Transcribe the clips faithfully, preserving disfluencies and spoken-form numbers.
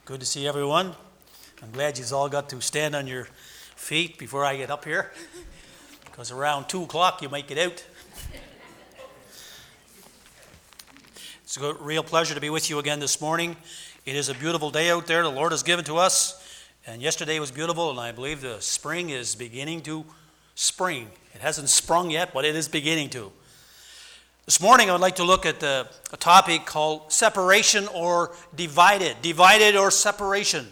Good to see everyone. I'm glad you all got to stand on your feet before I get up here, because around two o'clock you might get out. It's a real pleasure to be with you again this morning. It is a beautiful day out there the Lord has given to us, and yesterday was beautiful, and I believe the spring is beginning to spring. It hasn't sprung yet, but it is beginning to. This morning I would like to look at the, a topic called separation or divided. Divided or separation.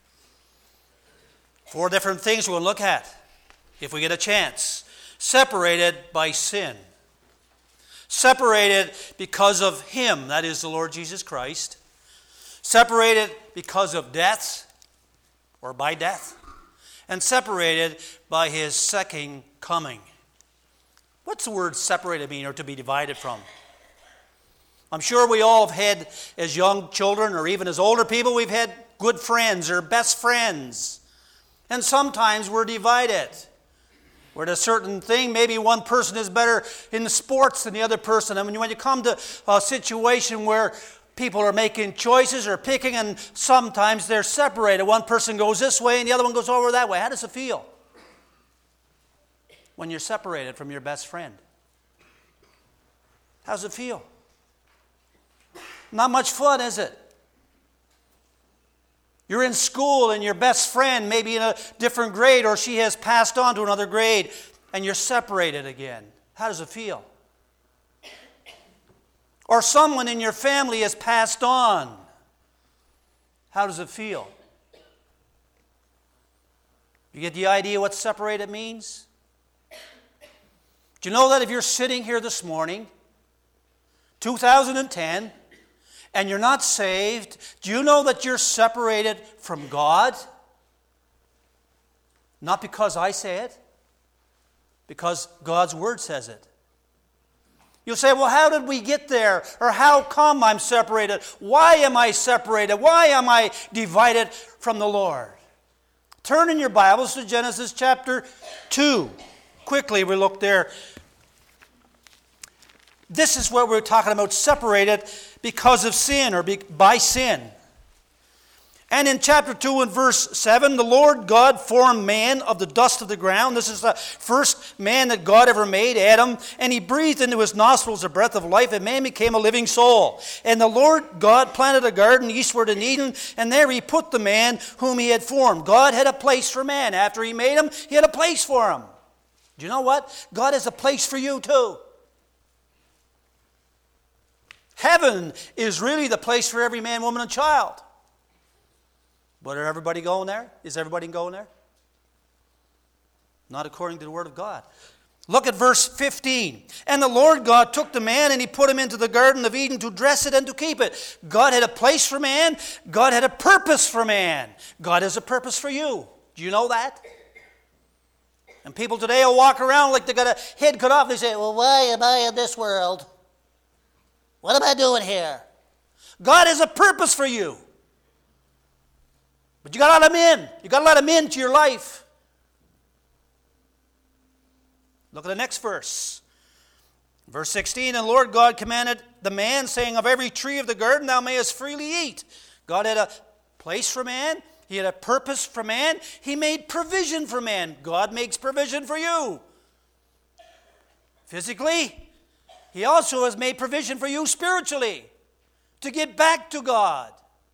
Four different things we're going to look at if we get a chance. Separated by sin. Separated because of Him, that is the Lord Jesus Christ. Separated because of death or by death. And separated by His second coming. What's the word separated mean, or to be divided from? I'm sure we all have had, as young children or even as older people, we've had good friends or best friends. And sometimes we're divided. We're at a certain thing, maybe one person is better in the sports than the other person. I mean, when you come to a situation where people are making choices or picking, and sometimes they're separated. One person goes this way and the other one goes over that way. How does it feel when you're separated from your best friend? How does it feel? Not much fun, is it? You're in school and your best friend may be in a different grade, or she has passed on to another grade, and you're separated again. How does it feel? Or someone in your family has passed on. How does it feel? You get the idea what separated means? Do you know that if you're sitting here this morning, two thousand ten, and you're not saved, do you know that you're separated from God? Not because I say it, because God's Word says it. You'll say, well, how did we get there? Or how come I'm separated? Why am I separated? Why am I divided from the Lord? Turn in your Bibles to Genesis chapter two. Quickly, we look there. This is what we're talking about, separated because of sin or by sin. And in chapter two and verse seven, the Lord God formed man of the dust of the ground. This is the first man that God ever made, Adam. And He breathed into his nostrils a breath of life, and man became a living soul. And the Lord God planted a garden eastward in Eden, and there He put the man whom He had formed. God had a place for man. After He made him, He had a place for him. Do you know what? God has a place for you too. Heaven is really the place for every man, woman, and child. But are everybody going there? Is everybody going there? Not according to the Word of God. Look at verse fifteen. And the Lord God took the man and He put him into the Garden of Eden to dress it and to keep it. God had a place for man. God had a purpose for man. God has a purpose for you. Do you know that? And people today will walk around like they got a head cut off. They say, well, why am I in this world? What am I doing here? God has a purpose for you. But you got to let Him in. You got to let Him into your life. Look at the next verse. Verse sixteen, and the Lord God commanded the man, saying, of every tree of the garden thou mayest freely eat. God had a place for man. He had a purpose for man. He made provision for man. God makes provision for you. Physically, He also has made provision for you spiritually to get back to God.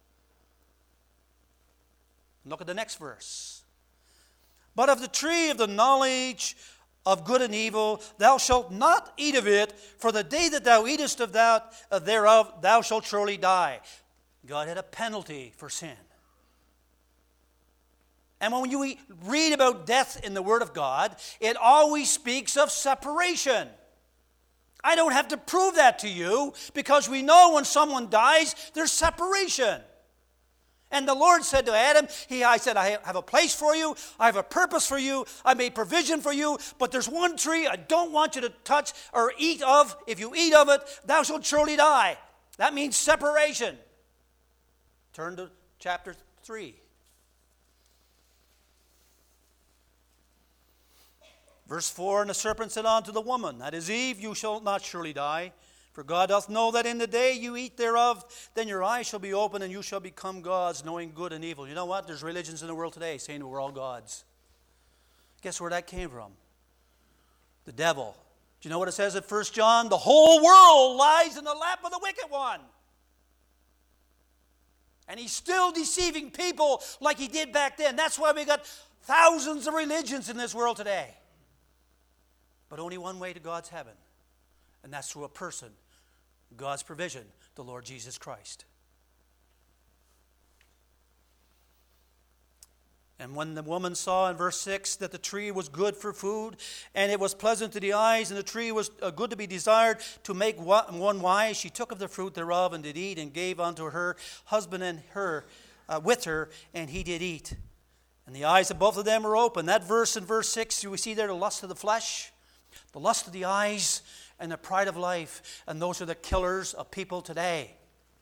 Look at the next verse. But of the tree of the knowledge of good and evil, thou shalt not eat of it, for the day that thou eatest of that, uh, thereof, thou shalt surely die. God had a penalty for sin. And when you read about death in the Word of God, it always speaks of separation. I don't have to prove that to you, because we know when someone dies, there's separation. And the Lord said to Adam, he, I said, I have a place for you. I have a purpose for you. I made provision for you. But there's one tree I don't want you to touch or eat of. If you eat of it, thou shalt surely die. That means separation. Turn to chapter three. Verse four, and the serpent said unto the woman, that is Eve, you shall not surely die. For God doth know that in the day you eat thereof, then your eyes shall be opened, and you shall become gods, knowing good and evil. You know what? There's religions in the world today saying we're all gods. Guess where that came from? The devil. Do you know what it says in First John? The whole world lies in the lap of the wicked one. And he's still deceiving people like he did back then. That's why we got thousands of religions in this world today. But only one way to God's heaven. And that's through a person. God's provision, the Lord Jesus Christ. And when the woman saw in verse six that the tree was good for food, and it was pleasant to the eyes, and the tree was uh, good to be desired to make one wise, she took of the fruit thereof and did eat, and gave unto her husband and her uh, with her, and he did eat. And the eyes of both of them were open. That verse in verse six, we see there the lust of the flesh, the lust of the eyes, and the pride of life. And those are the killers of people today.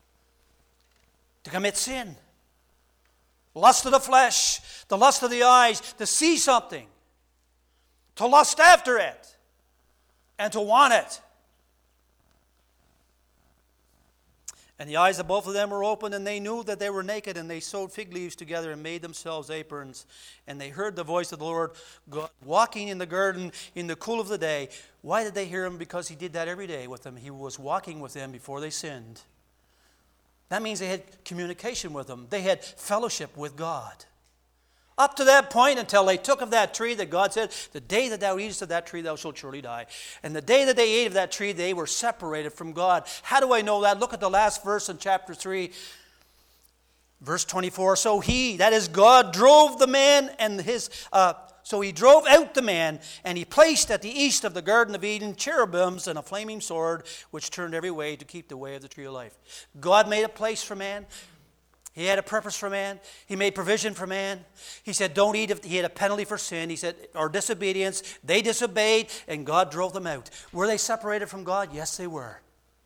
To commit sin. Lust of the flesh, the lust of the eyes, to see something, to lust after it, and to want it. And the eyes of both of them were open, and they knew that they were naked, and they sewed fig leaves together and made themselves aprons. And they heard the voice of the Lord God walking in the garden in the cool of the day. Why did they hear him? Because he did that every day with them. He was walking with them before they sinned. That means they had communication with him. They had fellowship with God. Up to that point, until they took of that tree that God said, the day that thou eatest of that tree, thou shalt surely die. And the day that they ate of that tree, they were separated from God. How do I know that? Look at the last verse in chapter three, verse twenty-four. So he, that is God, drove the man and his... Uh, So he drove out the man, and he placed at the east of the Garden of Eden cherubims and a flaming sword, which turned every way to keep the way of the tree of life. God made a place for man. He had a purpose for man. He made provision for man. He said, don't eat if he had a penalty for sin. He said, or disobedience. They disobeyed, and God drove them out. Were they separated from God? Yes, they were.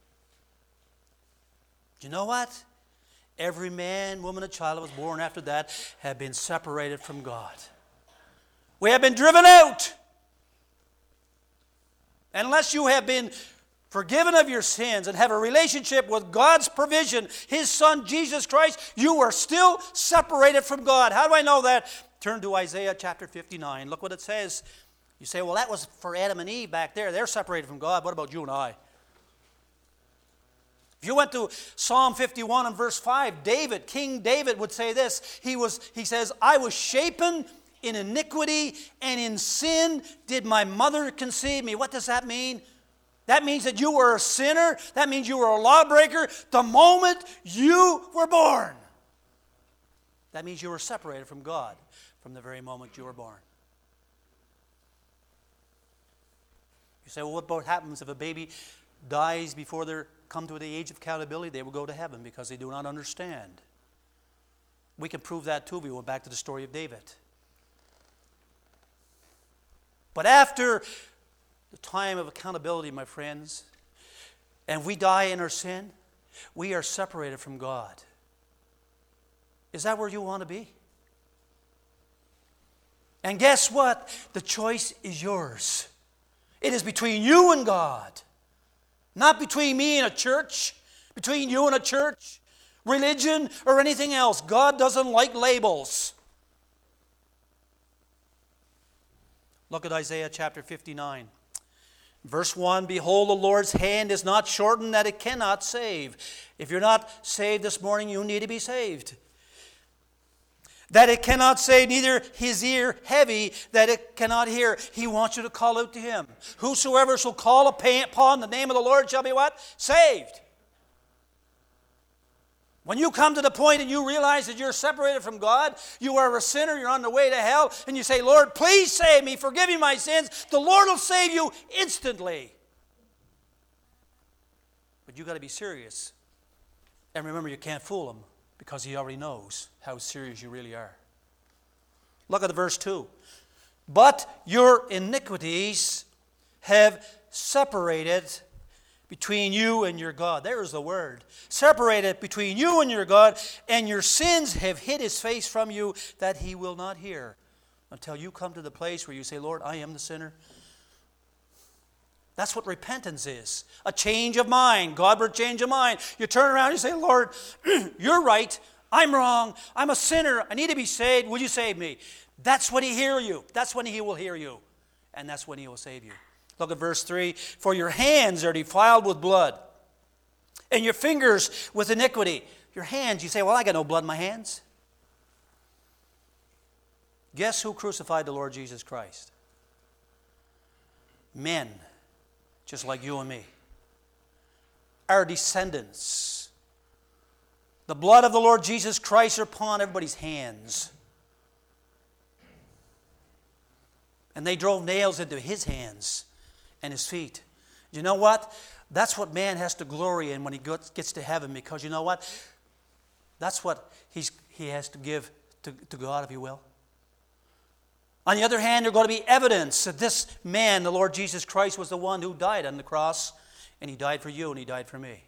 Do you know what? Every man, woman, and child that was born after that had been separated from God. We have been driven out. Unless you have been forgiven of your sins and have a relationship with God's provision, His Son, Jesus Christ, you are still separated from God. How do I know that? Turn to Isaiah chapter fifty-nine. Look what it says. You say, well, that was for Adam and Eve back there. They're separated from God. What about you and I? If you went to Psalm fifty-one and verse five, David, King David would say this. He was, he says, I was shapen in iniquity and in sin did my mother conceive me. What does that mean? That means that you were a sinner. That means you were a lawbreaker the moment you were born. That means you were separated from God from the very moment you were born. You say, well, what about happens if a baby dies before they come to the age of accountability? They will go to heaven because they do not understand. We can prove that too if we went back to the story of David. But after the time of accountability, my friends, and we die in our sin, we are separated from God. Is that where you want to be? And guess what? The choice is yours. It is between you and God. Not between me and a church, between you and a church, religion, or anything else. God doesn't like labels. Look at Isaiah chapter fifty-nine. Verse one, behold, the Lord's hand is not shortened that it cannot save. If you're not saved this morning, you need to be saved. That it cannot save, neither his ear heavy that it cannot hear. He wants you to call out to him. Whosoever shall call upon the name of the Lord shall be what? Saved. When you come to the point and you realize that you're separated from God, you are a sinner, you're on the way to hell, and you say, Lord, please save me, forgive me my sins, the Lord will save you instantly. But you've got to be serious. And remember, you can't fool him because he already knows how serious you really are. Look at verse two. But your iniquities have separated between you and your God. There's the word. Separated between you and your God, and your sins have hid his face from you that he will not hear. Until you come to the place where you say, Lord, I am the sinner. That's what repentance is. A change of mind. God will change of mind. You turn around and you say, Lord, you're right. I'm wrong. I'm a sinner. I need to be saved. Will you save me? That's when he hear you. That's when he will hear you. And that's when he will save you. Look at verse three. For your hands are defiled with blood, and your fingers with iniquity. Your hands, you say, well, I got no blood in my hands. Guess who crucified the Lord Jesus Christ? Men, just like you and me. Our descendants. The blood of the Lord Jesus Christ are upon everybody's hands. And they drove nails into his hands and his feet. You know what? That's what man has to glory in when he gets to heaven, because you know what? That's what he's, he has to give to, to God, if you will. On the other hand, there's going to be evidence that this man, the Lord Jesus Christ, was the one who died on the cross, and he died for you and he died for me.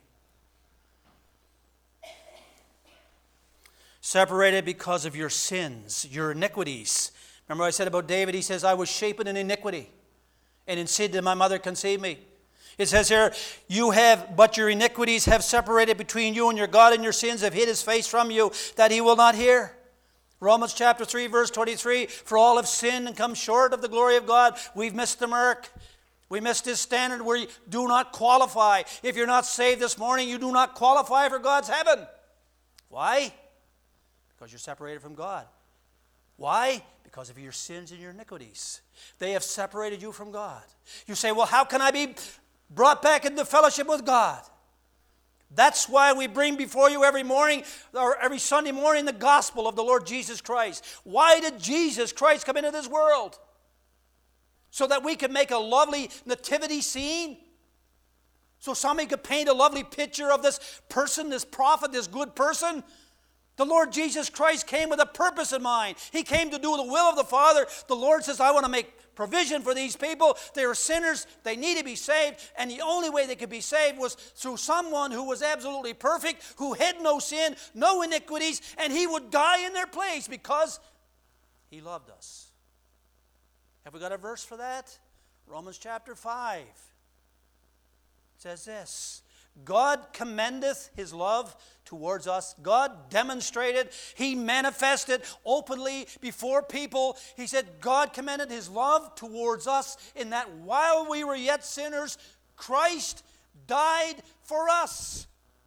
Separated because of your sins, your iniquities. Remember what I said about David? He says, I was shapen in iniquity, and in sin did my mother conceive me. It says here, you have, but your iniquities have separated between you and your God, and your sins have hid his face from you, that he will not hear. Romans chapter three, verse twenty-three, for all have sinned and come short of the glory of God. We've missed the mark. We missed his standard where you do not qualify. If you're not saved this morning, you do not qualify for God's heaven. Why? Because you're separated from God. Why? Because of your sins and your iniquities. They have separated you from God. You say, well, how can I be brought back into fellowship with God? That's why we bring before you every morning, or every Sunday morning, the gospel of the Lord Jesus Christ. Why did Jesus Christ come into this world? So that we could make a lovely nativity scene? So somebody could paint a lovely picture of this person, this prophet, this good person? The Lord Jesus Christ came with a purpose in mind. He came to do the will of the Father. The Lord says, I want to make provision for these people. They are sinners. They need to be saved. And the only way they could be saved was through someone who was absolutely perfect, who had no sin, no iniquities, and he would die in their place because he loved us. Have we got a verse for that? Romans chapter five. It says this. God commendeth his love towards us. God demonstrated, he manifested openly before people. He said God commended his love towards us in that while we were yet sinners, Christ died for us.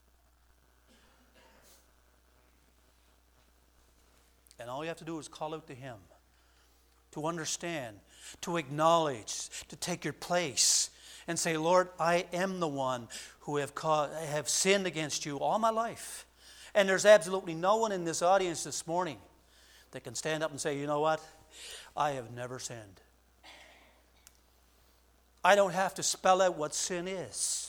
And all you have to do is call out to him, to understand, to acknowledge, to take your place and say, Lord, I am the one who have caused, have sinned against you all my life. And there's absolutely no one in this audience this morning that can stand up and say, you know what? I have never sinned. I don't have to spell out what sin is.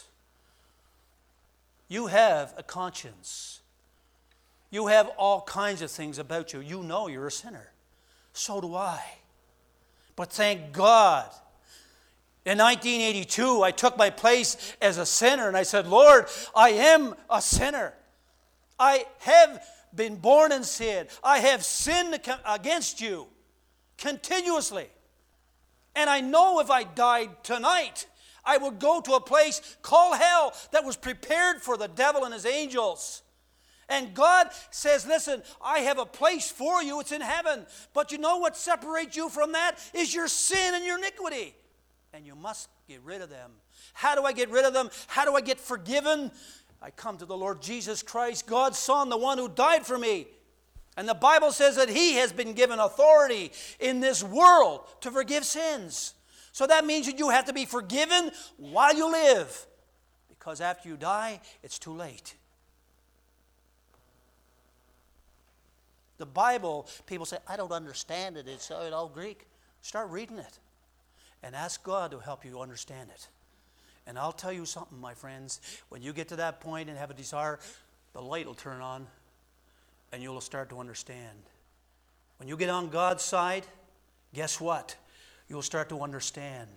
You have a conscience. You have all kinds of things about you. You know you're a sinner. So do I. But thank God, in nineteen eighty-two, I took my place as a sinner, and I said, Lord, I am a sinner. I have been born in sin. I have sinned against you continuously. And I know if I died tonight, I would go to a place called hell that was prepared for the devil and his angels. And God says, listen, I have a place for you. It's in heaven. But you know what separates you from that is your sin and your iniquity. And you must get rid of them. How do I get rid of them? How do I get forgiven? I come to the Lord Jesus Christ, God's Son, the one who died for me. And the Bible says that he has been given authority in this world to forgive sins. So that means that you have to be forgiven while you live. Because after you die, it's too late. The Bible, people say, I don't understand it. It's all Greek. Start reading it. And ask God to help you understand it. And I'll tell you something, my friends. When you get to that point and have a desire, the light will turn on and you'll start to understand. When you get on God's side, guess what? You'll start to understand.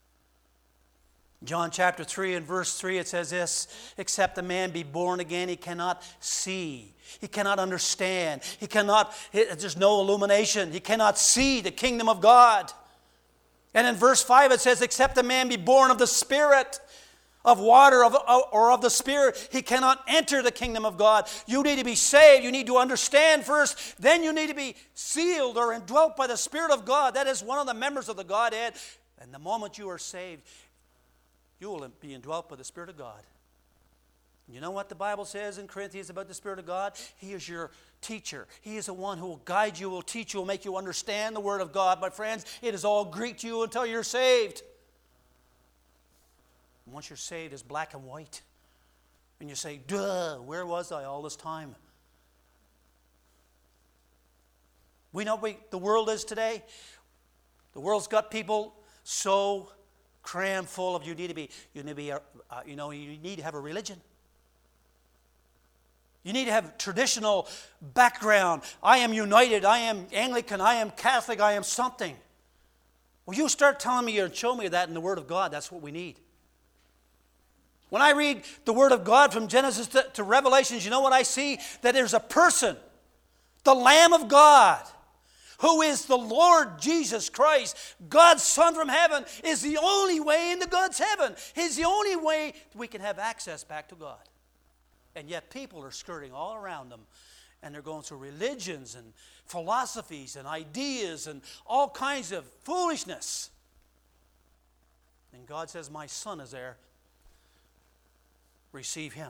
John chapter three and verse three, it says this, except a man be born again, he cannot see. He cannot understand. He cannot, there's no illumination. He cannot see the kingdom of God. And in verse five it says, except a man be born of the Spirit, of water of, or of the Spirit, he cannot enter the kingdom of God. You need to be saved. You need to understand first. Then you need to be sealed or indwelt by the Spirit of God. That is one of the members of the Godhead. And the moment you are saved, you will be indwelt by the Spirit of God. You know what the Bible says in Corinthians about the Spirit of God? He is your teacher. He is the one who will guide you, will teach you, will make you understand the Word of God. My friends, it is all Greek to you until you're saved. Once you're saved, it's black and white. And you say, duh, where was I all this time? We know what the world is today. The world's got people so crammed full of, you need to be, you need to be, uh, you know, you need to have a religion. You need to have traditional background. I am united. I am Anglican. I am Catholic. I am something. Well, you start telling me and show me that in the Word of God. That's what we need. When I read the Word of God from Genesis to, to Revelations, you know what I see? That there's a person, the Lamb of God, who is the Lord Jesus Christ, God's Son from heaven, is the only way into God's heaven. He's the only way we can have access back to God. And yet people are skirting all around them. And they're going through religions and philosophies and ideas and all kinds of foolishness. And God says, my Son is there. Receive Him.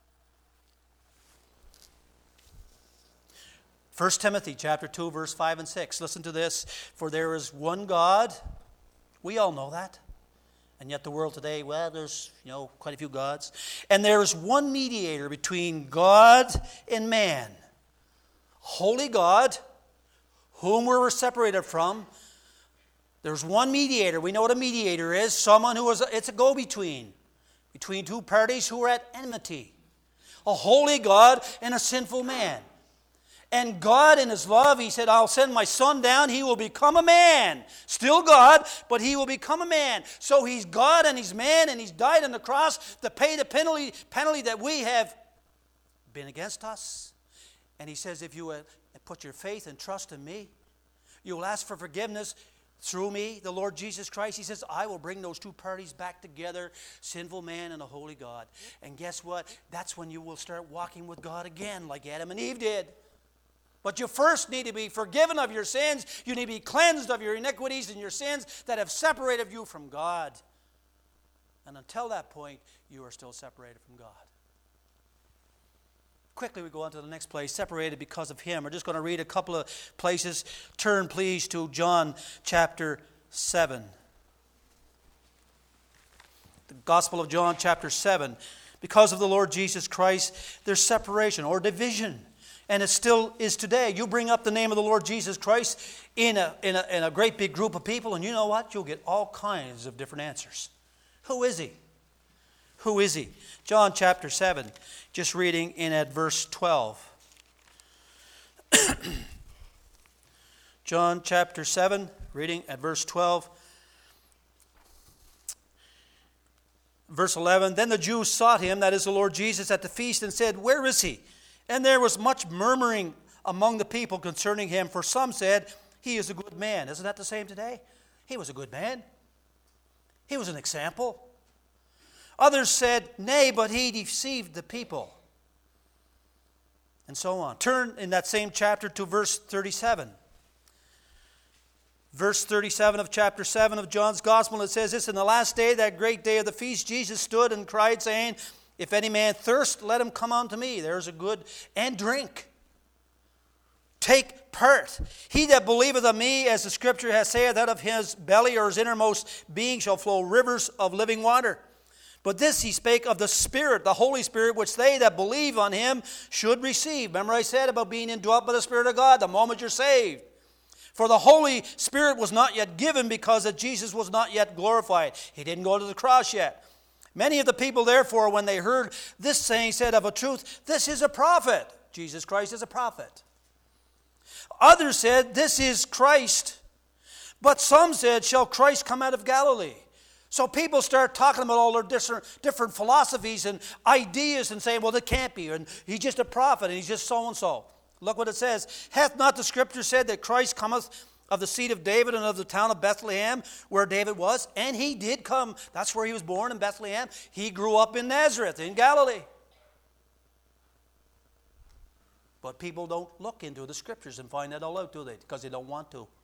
First Timothy chapter two, verse five and six. Listen to this. For there is one God. We all know that. And yet the world today, well, there's, you know, quite a few gods. And there is one mediator between God and man. Holy God, whom we were separated from. There's one mediator. We know what a mediator is. Someone who is, a, it's a go-between. Between two parties who are at enmity. A holy God and a sinful man. And God in His love, He said, I'll send my Son down. He will become a man. Still God, but He will become a man. So He's God and He's man, and He's died on the cross to pay the penalty, penalty that we have been against us. And He says, if you uh, put your faith and trust in me, you will ask for forgiveness through me, the Lord Jesus Christ. He says, I will bring those two parties back together, sinful man and a holy God. And guess what? That's when you will start walking with God again, like Adam and Eve did. But you first need to be forgiven of your sins. You need to be cleansed of your iniquities and your sins that have separated you from God. And until that point, you are still separated from God. Quickly, we go on to the next place, separated because of Him. We're just going to read a couple of places. Turn, please, to John chapter seven. The Gospel of John chapter seven. Because of the Lord Jesus Christ, there's separation or division. And it still is today. You bring up the name of the Lord Jesus Christ in a, in a, in a great big group of people, and you know what? You'll get all kinds of different answers. Who is He? Who is He? John chapter seven, just reading in at verse twelve. John chapter seven, reading at verse twelve. Verse eleven, then the Jews sought Him, that is the Lord Jesus, at the feast and said, where is He? And there was much murmuring among the people concerning Him, for some said, He is a good man. Isn't that the same today? He was a good man. He was an example. Others said, nay, but He deceived the people. And so on. Turn in that same chapter to verse thirty-seven. Verse thirty-seven of chapter seven of John's Gospel, it says this, in the last day, that great day of the feast, Jesus stood and cried, saying, if any man thirst, let him come unto me. There's a good, and drink. Take part. He that believeth on me, as the Scripture has said, that of his belly or his innermost being shall flow rivers of living water. But this he spake of the Spirit, the Holy Spirit, which they that believe on Him should receive. Remember I said about being indwelt by the Spirit of God the moment you're saved. For the Holy Spirit was not yet given because that Jesus was not yet glorified. He didn't go to the cross yet. Many of the people, therefore, when they heard this saying, said of a truth, this is a prophet. Jesus Christ is a prophet. Others said, this is Christ. But some said, shall Christ come out of Galilee? So people start talking about all their different, different philosophies and ideas and saying, well, it can't be. And he's just a prophet and he's just so-and-so. Look what it says. Hath not the Scripture said that Christ cometh of the seed of David and of the town of Bethlehem, where David was. And he did come. That's where he was born, in Bethlehem. He grew up in Nazareth, in Galilee. But people don't look into the Scriptures and find that all out, do they? Because they don't want to.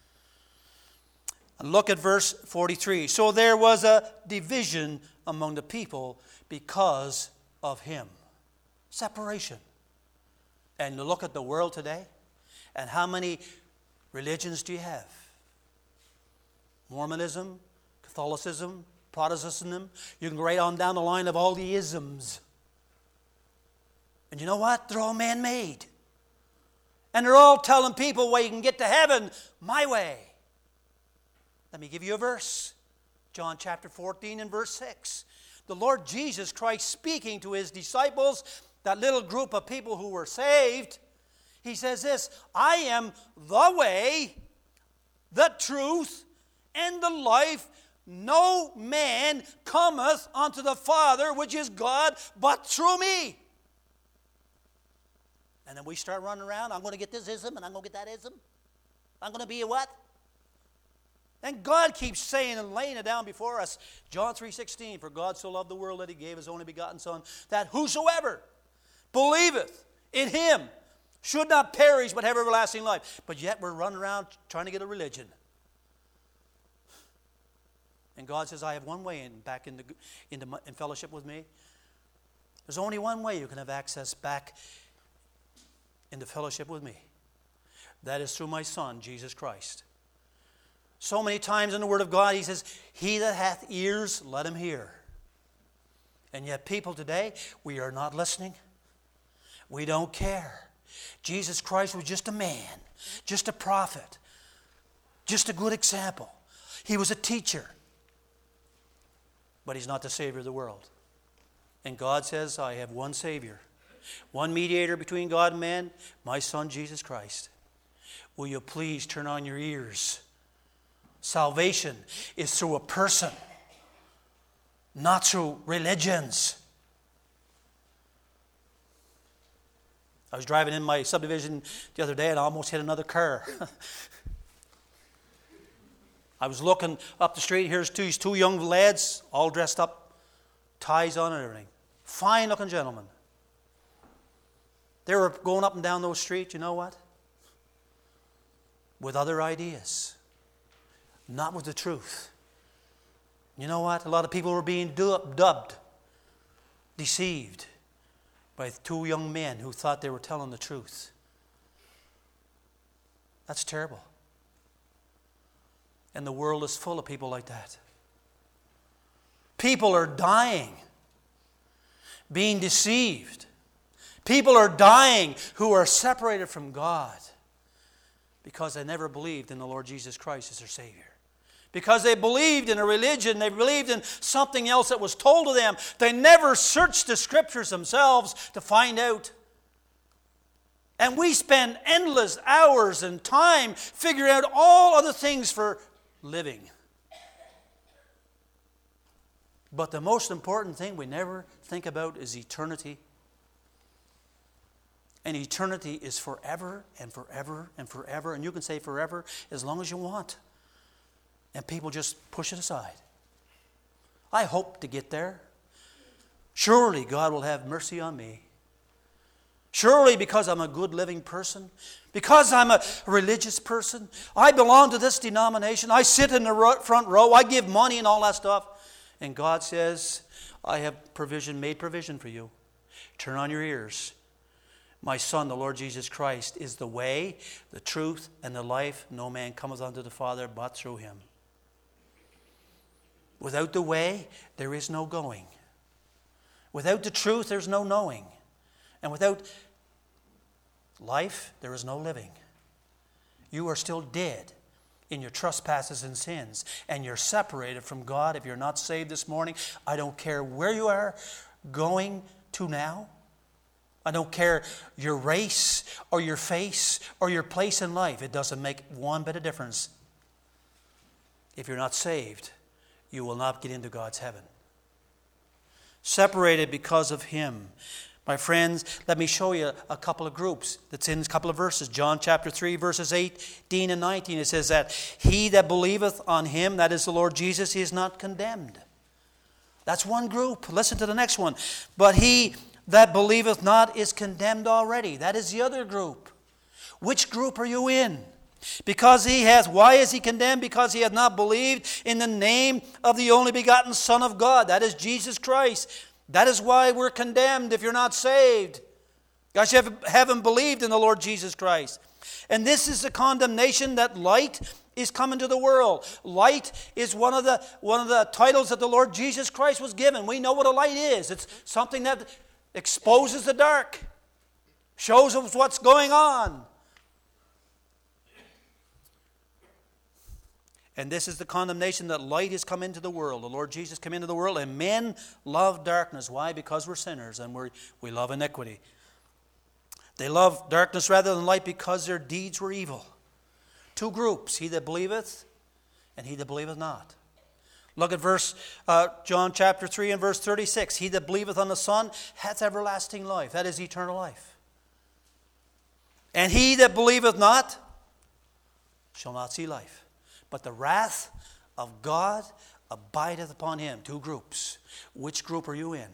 And look at verse forty-three. So there was a division among the people because of him. Separation. And look at the world today. And how many religions do you have? Mormonism, Catholicism, Protestantism. You can go right on down the line of all the isms. And you know what? They're all man-made. And they're all telling people, well, you can get to heaven my way. Let me give you a verse. John chapter fourteen and verse six. The Lord Jesus Christ speaking to his disciples, that little group of people who were saved, he says this, I am the way, the truth, and the life. No man cometh unto the Father, which is God, but through me. And then we start running around, I'm going to get this ism, and I'm going to get that ism. I'm going to be a what? And God keeps saying and laying it down before us. John three sixteen, for God so loved the world that he gave his only begotten Son, that whosoever believeth in him should not perish but have everlasting life. But yet we're running around trying to get a religion. And God says, I have one way in, back into, into in fellowship with me. There's only one way you can have access back into fellowship with me. That is through my Son, Jesus Christ. So many times in the Word of God, he says, he that hath ears, let him hear. And yet people today, we are not listening. We don't care. Jesus Christ was just a man, just a prophet, just a good example. He was a teacher. But he's not the Savior of the world. And God says, I have one Savior, one mediator between God and man, my Son, Jesus Christ. Will you please turn on your ears? Salvation is through a person, not through religions. I was driving in my subdivision the other day and I almost hit another car. I was looking up the street. Here's two, these two young lads, all dressed up, ties on and everything. Fine looking gentlemen. They were going up and down those streets, you know what? With other ideas. Not with the truth. You know what? A lot of people were being dubbed, deceived by two young men who thought they were telling the truth. That's terrible. And the world is full of people like that. People are dying, being deceived. People are dying who are separated from God because they never believed in the Lord Jesus Christ as their Savior. Because they believed in a religion, they believed in something else that was told to them. They never searched the Scriptures themselves to find out. And we spend endless hours and time figuring out all other things for living. But the most important thing we never think about is eternity. And eternity is forever and forever and forever. And you can say forever as long as you want. And people just push it aside. I hope to get there. Surely God will have mercy on me. Surely because I'm a good living person, because I'm a religious person, I belong to this denomination, I sit in the front row, I give money and all that stuff. And God says, I have provision, made provision for you. Turn on your ears. My Son, the Lord Jesus Christ, is the way, the truth, and the life. No man cometh unto the Father but through him. Without the way, there is no going. Without the truth, there's no knowing. And without life, there is no living. You are still dead in your trespasses and sins. And you're separated from God if you're not saved this morning. I don't care where you are going to now. I don't care your race or your face or your place in life. It doesn't make one bit of difference. If you're not saved, you will not get into God's heaven. Separated because of him. My friends, let me show you a couple of groups that's in a couple of verses. John chapter three, verses eighteen and nineteen. It says that he that believeth on him, that is the Lord Jesus, he is not condemned. That's one group. Listen to the next one. But he that believeth not is condemned already. That is the other group. Which group are you in? Because he hath, why is he condemned? Because he hath not believed in the name of the only begotten Son of God. That is Jesus Christ. That is why we're condemned if you're not saved. Because you haven't believed in the Lord Jesus Christ. And this is the condemnation that light is coming to the world. Light is one of the one of the titles that the Lord Jesus Christ was given. We know what a light is. It's something that exposes the dark, shows us what's going on. And this is the condemnation that light has come into the world. The Lord Jesus came into the world, and men love darkness. Why? Because we're sinners and we we love iniquity. They love darkness rather than light because their deeds were evil. Two groups, he that believeth and he that believeth not. Look at verse uh, John chapter three and verse thirty-six. He that believeth on the Son hath everlasting life. That is eternal life. And he that believeth not shall not see life. But the wrath of God abideth upon him. Two groups. Which group are you in?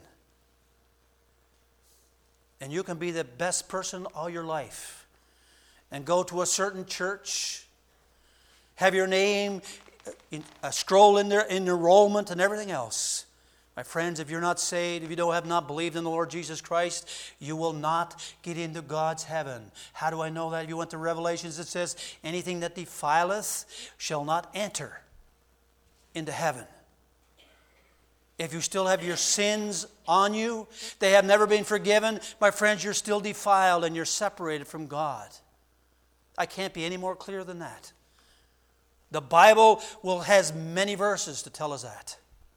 And you can be the best person all your life and go to a certain church, have your name in, uh, scroll in there in enrollment and everything else. My friends, if you're not saved, if you don't have not believed in the Lord Jesus Christ, you will not get into God's heaven. How do I know that? If you went to Revelations, it says, anything that defileth shall not enter into heaven. If you still have your sins on you, they have never been forgiven, my friends, you're still defiled and you're separated from God. I can't be any more clear than that. The Bible will has many verses to tell us that.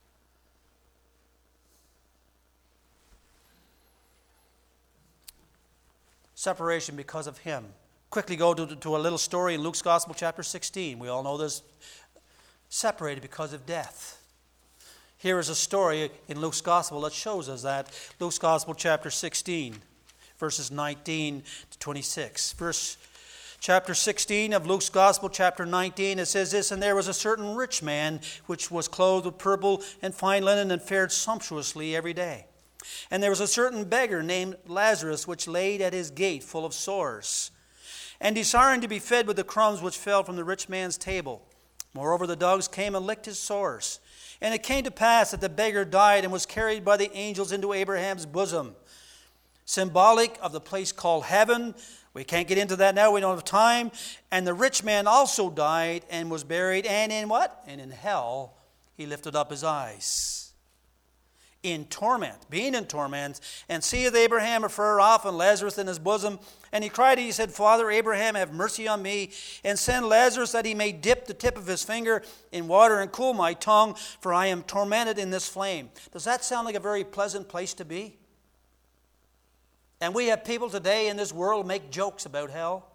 Separation because of him. Quickly go to, to a little story in Luke's Gospel, chapter sixteen. We all know this. Separated because of death. Here is a story in Luke's Gospel that shows us that. Luke's Gospel, chapter sixteen, verses nineteen to twenty-six. Verse chapter sixteen of Luke's Gospel, chapter nineteen, it says this, and there was a certain rich man which was clothed with purple and fine linen and fared sumptuously every day. And there was a certain beggar named Lazarus, which laid at his gate full of sores, and desiring to be fed with the crumbs which fell from the rich man's table. Moreover, the dogs came and licked his sores. And it came to pass that the beggar died and was carried by the angels into Abraham's bosom. Symbolic of the place called heaven. We can't get into that now, we don't have time. And the rich man also died and was buried. And in what? And in hell he lifted up his eyes. In torment, being in torment, and seeth Abraham afar off and Lazarus in his bosom. And he cried, and he said, Father Abraham, have mercy on me, and send Lazarus that he may dip the tip of his finger in water and cool my tongue, for I am tormented in this flame. Does that sound like a very pleasant place to be? And we have people today in this world make jokes about hell.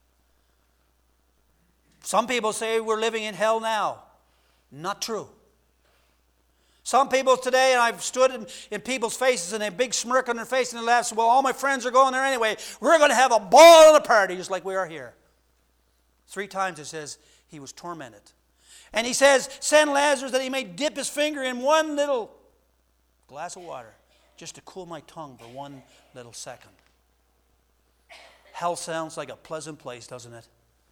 Some people say we're living in hell now. Not true. Some people today, and I've stood in, in people's faces and a big smirk on their face and they laugh, well, all my friends are going there anyway. We're going to have a ball and a party just like we are here. Three times it says he was tormented. And he says, send Lazarus that he may dip his finger in one little glass of water just to cool my tongue for one little second. Hell sounds like a pleasant place, doesn't it?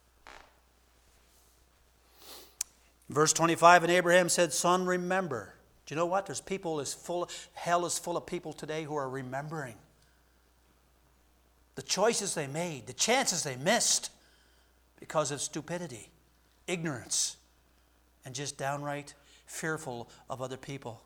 Verse twenty-five, and Abraham said, Son, remember. Do you know what? There's people is full. Hell is full of people today who are remembering the choices they made, the chances they missed because of stupidity, ignorance, and just downright fearful of other people.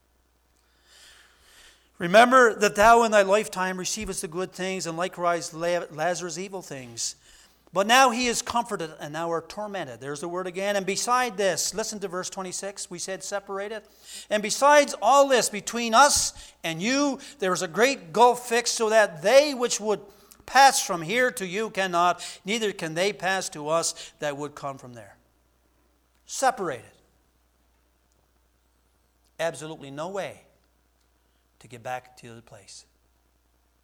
Remember that thou in thy lifetime receivest the good things, and likewise Lazarus evil things. But now he is comforted, and thou art tormented. There's the word again. And beside this, listen to verse twenty-six. We said separated. And besides all this, between us and you, there is a great gulf fixed, so that they which would pass from here to you cannot, neither can they pass to us that would come from there. Separated. Absolutely no way to get back to the other place.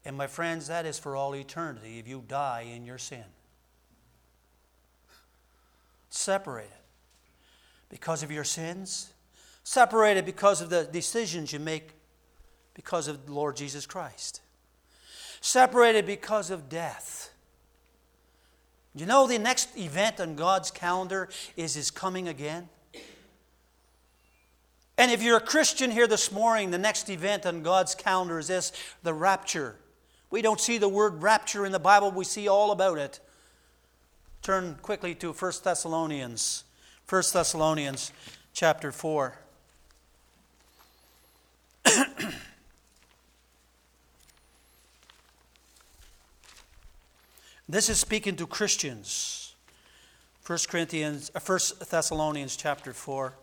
And my friends, that is for all eternity if you die in your sin. Separated because of your sins. Separated because of the decisions you make because of the Lord Jesus Christ. Separated because of death. You know the next event on God's calendar is His coming again? And if you're a Christian here this morning, the next event on God's calendar is this, the rapture. We don't see the word rapture in the Bible, we see all about it. Turn quickly to First Thessalonians. First Thessalonians chapter four. This is speaking to Christians. First Corinthians, First Thessalonians chapter four.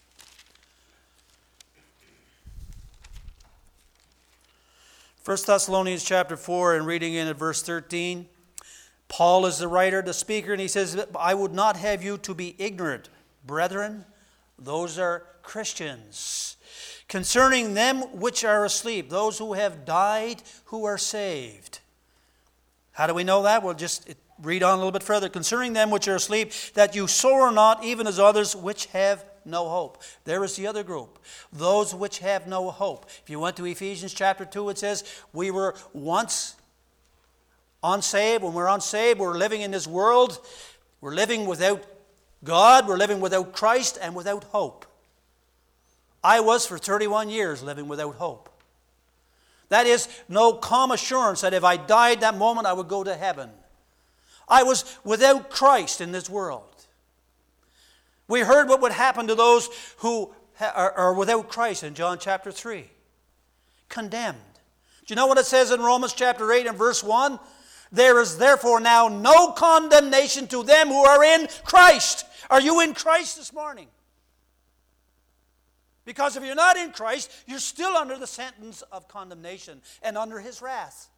First Thessalonians chapter four, and reading in at verse thirteen. Paul is the writer, the speaker, and he says, I would not have you to be ignorant, brethren, those are Christians, concerning them which are asleep, those who have died, who are saved. How do we know that? We'll just read on a little bit further. Concerning them which are asleep, that you sorrow not, even as others which have no hope. There is the other group, those which have no hope. If you went to Ephesians chapter two, it says, we were once unsaved. When we're unsaved, we're living in this world. We're living without God. We're living without Christ and without hope. I was for thirty-one years living without hope. That is, no calm assurance that if I died that moment, I would go to heaven. I was without Christ in this world. We heard what would happen to those who are without Christ in John chapter three. Condemned. Do you know what it says in Romans chapter eight and verse one? There is therefore now no condemnation to them who are in Christ. Are you in Christ this morning? Because if you're not in Christ, you're still under the sentence of condemnation and under His wrath.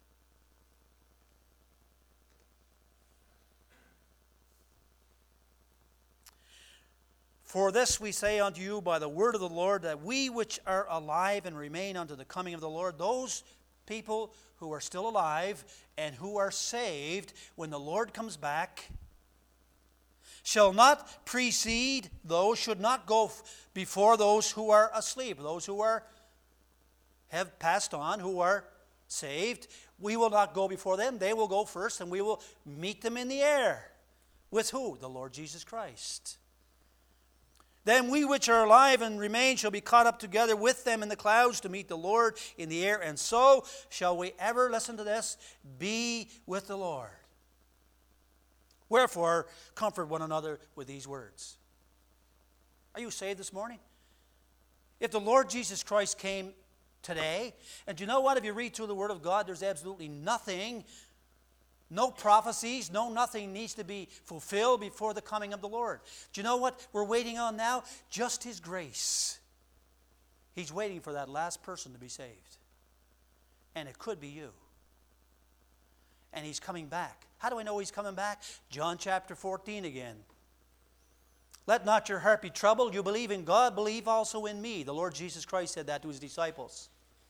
For this we say unto you by the word of the Lord, that we which are alive and remain unto the coming of the Lord, those people who are still alive and who are saved when the Lord comes back, shall not precede those, should not go before those who are asleep, those who are have passed on, who are saved. We will not go before them. They will go first, and we will meet them in the air. With who? The Lord Jesus Christ. Then we which are alive and remain shall be caught up together with them in the clouds to meet the Lord in the air. And so shall we ever, listen to this, be with the Lord. Wherefore, comfort one another with these words. Are you saved this morning? If the Lord Jesus Christ came today, and do you know what? If you read through the Word of God, there's absolutely nothing, no prophecies, no nothing needs to be fulfilled before the coming of the Lord. Do you know what we're waiting on now? Just His grace. He's waiting for that last person to be saved. And it could be you. And He's coming back. How do I know He's coming back? John chapter fourteen again. Let not your heart be troubled. You believe in God, believe also in me. The Lord Jesus Christ said that to His disciples.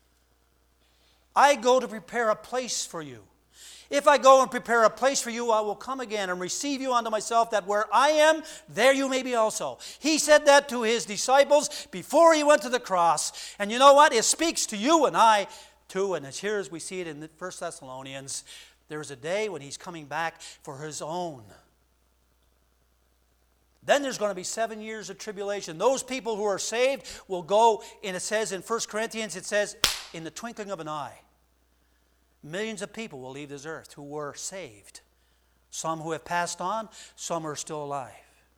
I go to prepare a place for you. If I go and prepare a place for you, I will come again and receive you unto myself, that where I am, there you may be also. He said that to His disciples before He went to the cross. And you know what? It speaks to you and I too. And it's here as we see it in First Thessalonians. There is a day when He's coming back for His own. Then there's going to be seven years of tribulation. Those people who are saved will go, and it says in First Corinthians, it says, in the twinkling of an eye. Millions of people will leave this earth who were saved. Some who have passed on, some are still alive.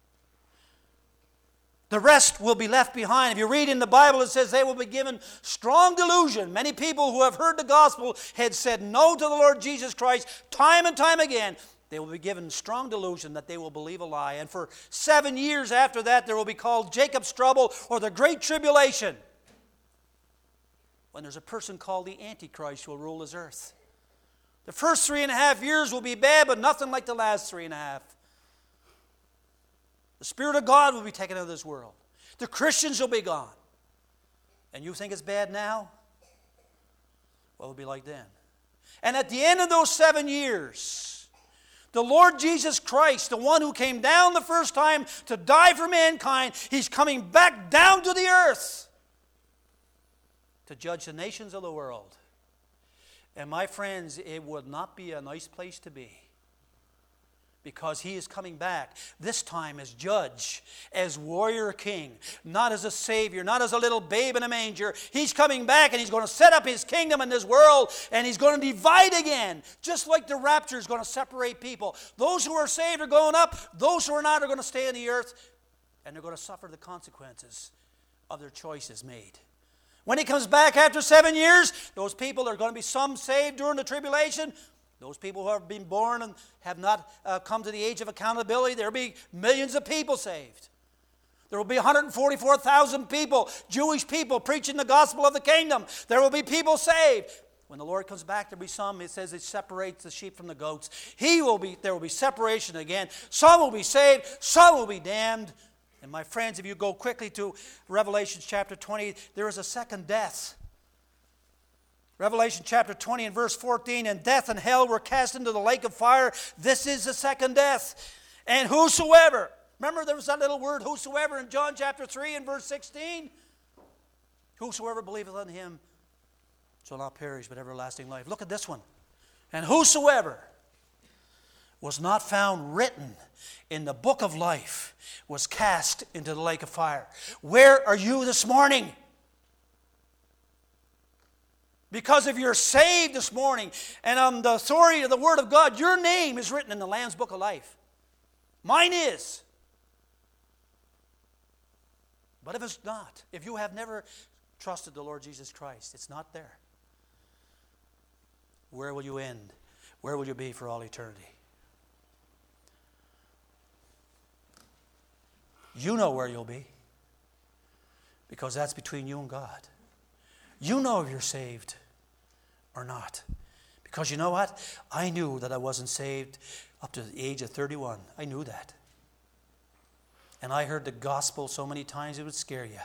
The rest will be left behind. If you read in the Bible, it says they will be given strong delusion. Many people who have heard the gospel had said no to the Lord Jesus Christ time and time again. They will be given strong delusion that they will believe a lie. And for seven years after that, there will be called Jacob's trouble or the Great Tribulation, when there's a person called the Antichrist who will rule this earth. The first three and a half years will be bad, but nothing like the last three and a half. The Spirit of God will be taken out of this world. The Christians will be gone. And you think it's bad now? Well, it'll be like then. And at the end of those seven years, the Lord Jesus Christ, the one who came down the first time to die for mankind, He's coming back down to the earth to judge the nations of the world. And my friends, it would not be a nice place to be. Because He is coming back, this time as judge, as warrior king, not as a savior, not as a little babe in a manger. He's coming back and He's going to set up His kingdom in this world, and He's going to divide again. Just like the rapture is going to separate people. Those who are saved are going up. Those who are not are going to stay on the earth, and they're going to suffer the consequences of their choices made. When He comes back after seven years, those people are going to be some saved during the tribulation. Those people who have been born and have not uh, come to the age of accountability, there will be millions of people saved. There will be one hundred forty-four thousand people, Jewish people, preaching the gospel of the kingdom. There will be people saved. When the Lord comes back, there will be some, it says, it separates the sheep from the goats. He will be, there will be separation again. Some will be saved, some will be damned. And my friends, if you go quickly to Revelation chapter twenty, there is a second death. Revelation chapter twenty and verse fourteen, and death and hell were cast into the lake of fire. This is the second death. And whosoever, remember there was that little word whosoever in John chapter three and verse sixteen? Whosoever believeth on Him shall not perish but everlasting life. Look at this one. And whosoever was not found written in the book of life was cast into the lake of fire. Where are you this morning? Because if you're saved this morning and on the authority of the Word of God, your name is written in the Lamb's Book of Life. Mine is. But if it's not, if you have never trusted the Lord Jesus Christ, it's not there. Where will you end? Where will you be for all eternity? You know where you'll be. Because that's between you and God. You know if you're saved or not. Because you know what? I knew that I wasn't saved up to the age of thirty-one. I knew that. And I heard the gospel so many times it would scare you.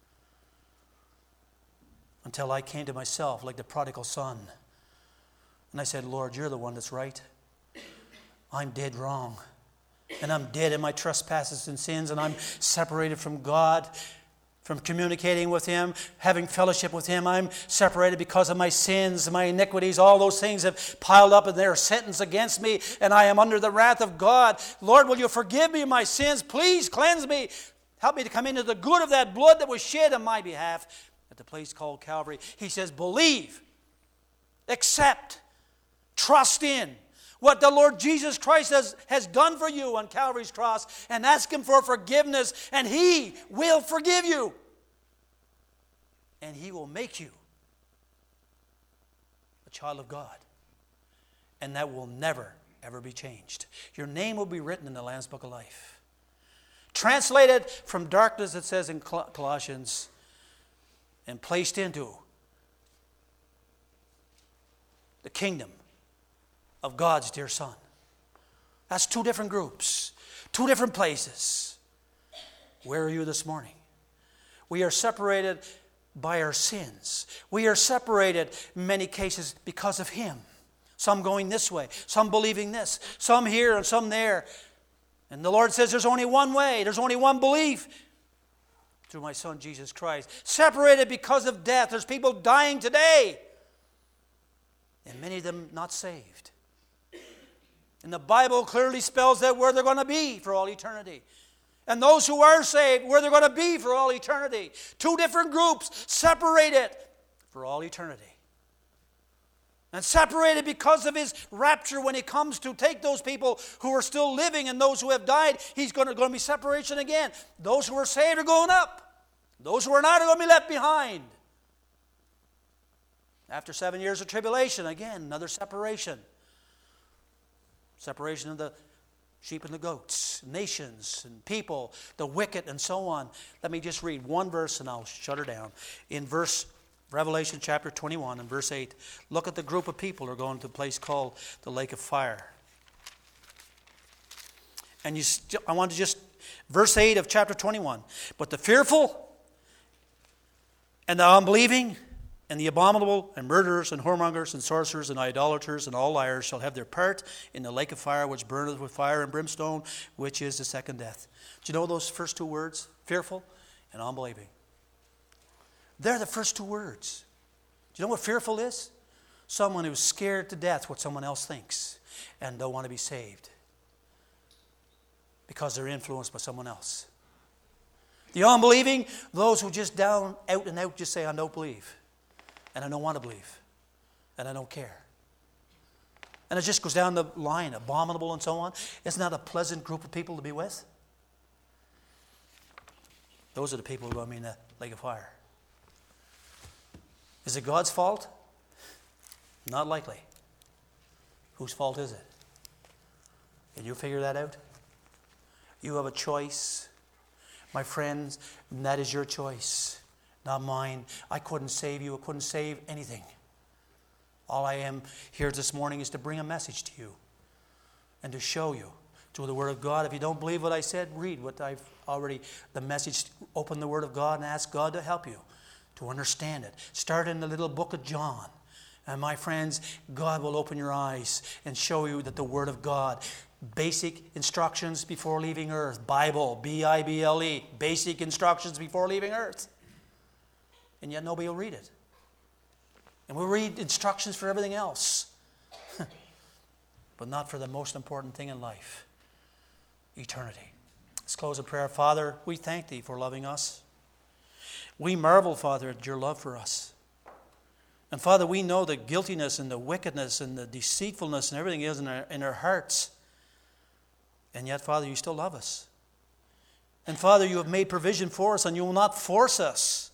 Until I came to myself like the prodigal son. And I said, Lord, you're the one that's right. I'm dead wrong. And I'm dead in my trespasses and sins. And I'm separated from God. From communicating with Him, having fellowship with Him. I'm separated because of my sins, my iniquities. All those things have piled up and they're sentenced against me. And I am under the wrath of God. Lord, will you forgive me my sins? Please cleanse me. Help me to come into the good of that blood that was shed on my behalf at the place called Calvary. He says, believe, accept, trust in what the Lord Jesus Christ has, has done for you on Calvary's cross, and ask Him for forgiveness, and He will forgive you. And He will make you a child of God. And that will never, ever be changed. Your name will be written in the Lamb's Book of Life. Translated from darkness, it says in Colossians, and placed into the kingdom of God's dear Son. That's two different groups, two different places. Where are you this morning? We are separated by our sins. We are separated in many cases because of Him. Some going this way, some believing this, some here and some there. And the Lord says there's only one way, there's only one belief. Through my Son Jesus Christ. Separated because of death. There's people dying today. And many of them not saved. And the Bible clearly spells out where they're going to be for all eternity. And those who are saved, where they're going to be for all eternity. Two different groups, separated for all eternity. And separated because of His rapture when He comes to take those people who are still living and those who have died. He's going to, going to be separation again. Those who are saved are going up. Those who are not are going to be left behind. After seven years of tribulation, again, another separation. Separation of the sheep and the goats, nations and people, the wicked and so on. Let me just read one verse and I'll shut her down. In verse Revelation chapter twenty-one and verse eight, look at the group of people who are going to a place called the lake of fire. And you, I want to just, verse eight of chapter twenty-one. But the fearful and the unbelieving And the abominable, and murderers, and whoremongers, and sorcerers, and idolaters, and all liars shall have their part in the lake of fire, which burneth with fire and brimstone, which is the second death. Do you know those first two words? Fearful and unbelieving. They're the first two words. Do you know what fearful is? Someone who's scared to death what someone else thinks and don't want to be saved because they're influenced by someone else. The unbelieving, those who just down, out and out just say, I don't believe. And I don't want to believe. And I don't care. And it just goes down the line, abominable and so on. Isn't that a pleasant group of people to be with? Those are the people who are going to be in the lake of fire. Is it God's fault? Not likely. Whose fault is it? Can you figure that out? You have a choice. My friends, that is your choice, not mine. I couldn't save you. I couldn't save anything. All I am here this morning is to bring a message to you and to show you through the Word of God. If you don't believe what I said, read what I've already, the message, open the Word of God and ask God to help you to understand it. Start in the little book of John. And my friends, God will open your eyes and show you that the Word of God, basic instructions before leaving earth, Bible, B I B L E, basic instructions before leaving earth. And yet nobody will read it. And we'll read instructions for everything else. But not for the most important thing in life, eternity. Let's close in prayer. Father, we thank Thee for loving us. We marvel, Father, at Your love for us. And Father, we know the guiltiness and the wickedness and the deceitfulness and everything is in our, in our hearts. And yet, Father, You still love us. And Father, You have made provision for us, and You will not force us.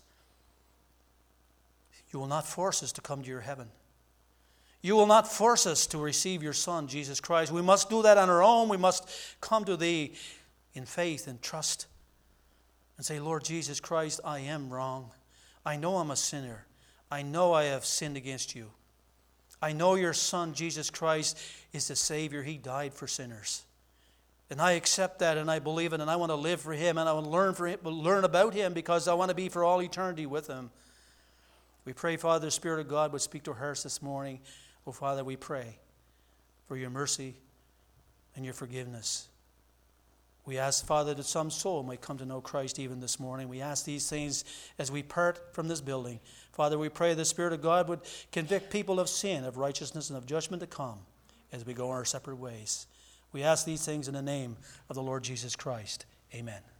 You will not force us to come to Your heaven. You will not force us to receive Your Son, Jesus Christ. We must do that on our own. We must come to Thee in faith and trust and say, Lord Jesus Christ, I am wrong. I know I'm a sinner. I know I have sinned against You. I know Your Son, Jesus Christ, is the Savior. He died for sinners. And I accept that and I believe it and I want to live for Him and I want to learn, for him, learn about Him because I want to be for all eternity with Him. We pray, Father, the Spirit of God would speak to our hearts this morning. Oh, Father, we pray for Your mercy and Your forgiveness. We ask, Father, that some soul might come to know Christ even this morning. We ask these things as we part from this building. Father, we pray the Spirit of God would convict people of sin, of righteousness, and of judgment to come as we go our separate ways. We ask these things in the name of the Lord Jesus Christ. Amen.